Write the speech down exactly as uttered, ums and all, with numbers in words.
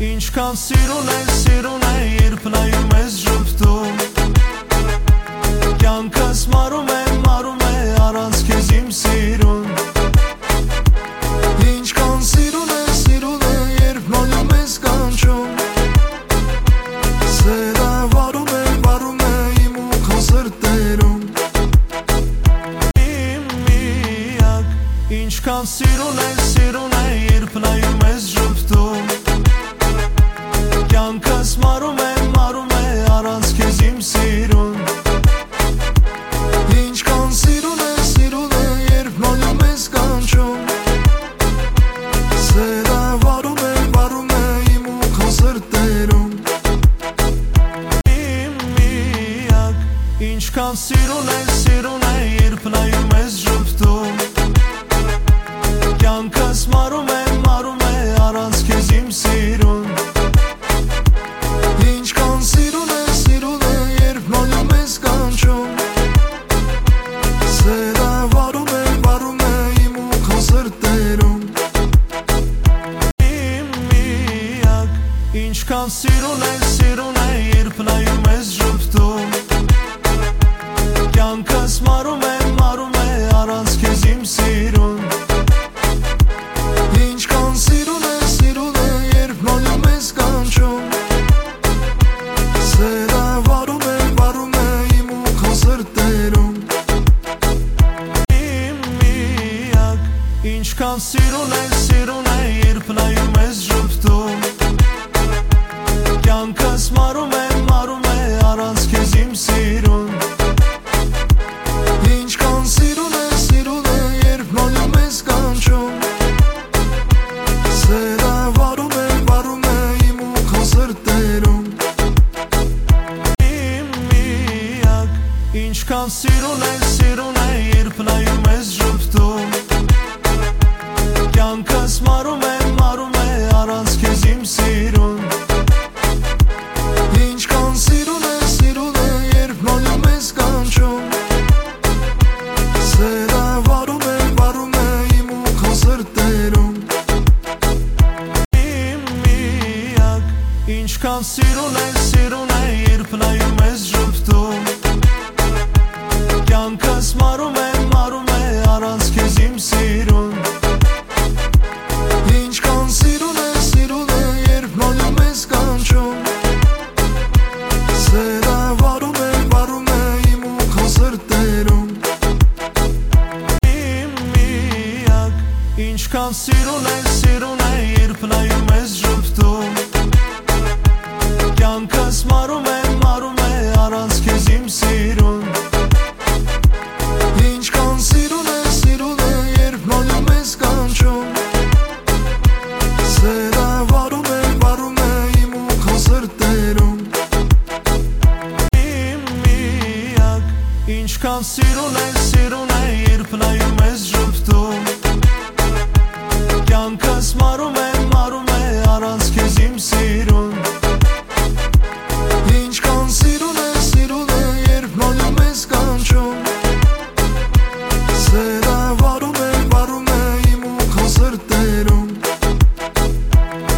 Ինչքան սիրուն է, սիրուն է, երբ նայում ես ժպտում Կյանքս մարում է, մարում է, առանց քեզ իմ սիրուն Ինչքան սիրուն է, սիրուն է, երբ նայում ես կանչում Սերը վարում է, վարում է, իմ ու քո սրտերում Իմ միակ Ինչքան սիրուն է, սիրուն է, երբ նայում ես ժպտում Կյանքս մարում է, մարում է, առանց քեզ իմ սիրուն Ինչքան սիրուն է, սիրուն է, երբ նայում ես կանչում Սերը վարում է, վարում է, իմ ու քո սրտերում Իմ միակ Ինչքան սիրուն է, սիրուն է, երբ նայում ես ժպտում Կյանքս մարում է, մարում է, առանց քեզ իմ սիրուն Ինչքան սիրուն է, սիրուն է, երբ նայում ես կանչում Սերը վարում է, վարում է, իմ ու քո սրտերում Իմ միակ Ինչքան սիրուն է, սիրուն է, երբ նայում ես ժպտում Կյանքս մարում է, մարում է, առանց քեզ իմ սիրուն Ինչքան սիրուն է, սիրուն է, երբ նայում ես կանչում Սերը վարում է, վարում է, իմ ու քո սրտերում Իմ միակ Ինչքան սիրուն է, սիրուն է, երբ նայում ես ժպտում Կյանքս մարում է, մարում է, առանց քեզ իմ սիրուն Ինչքան սիրուն է, սիրուն է, երբ նայում ես կանչում Սերը վարում է, վարում է, իմ ու քո սրտերում Իմ միակ Ինչքան սիրուն է, սիրուն է, երբ նայում ես ժպտում Կյանքս մարում է, մարում է, առանց քեզ իմ սիրուն Ինչքան սիրուն է, սիրուն է, երբ նայում ես կանչում Սերը վարում է, վարում է, իմ ու քո սրտերում Իմ միակ Ինչքան սիրուն է, սիրուն է, երբ նայում ես ժպտում Կյանքս մարում է, մարում է, առանց քեզ իմ սիրուն Ինչքան սիրուն է, սիրուն է, երբ նայում ես կանչում Սերը վարում է, վարում է, իմ ու քո սրտերում Իմ միակ Ինչքան սիրուն է, սիրուն է, երբ նայում ես ժպտում Կյանքս մարում է, մարում է, առանց քեզ իմ սիրուն Ինչքան սիրուն է, սիրուն է, երբ նայում ես կանչում Սերը վարում է, վարում է, իմ ու քո սրտերում Իմ միակ Ինչքան սիրուն է, սիրուն է, երբ նայում ես ժպտում Կյանքս մարում է, մարում է, առանց քեզ իմ սիրուն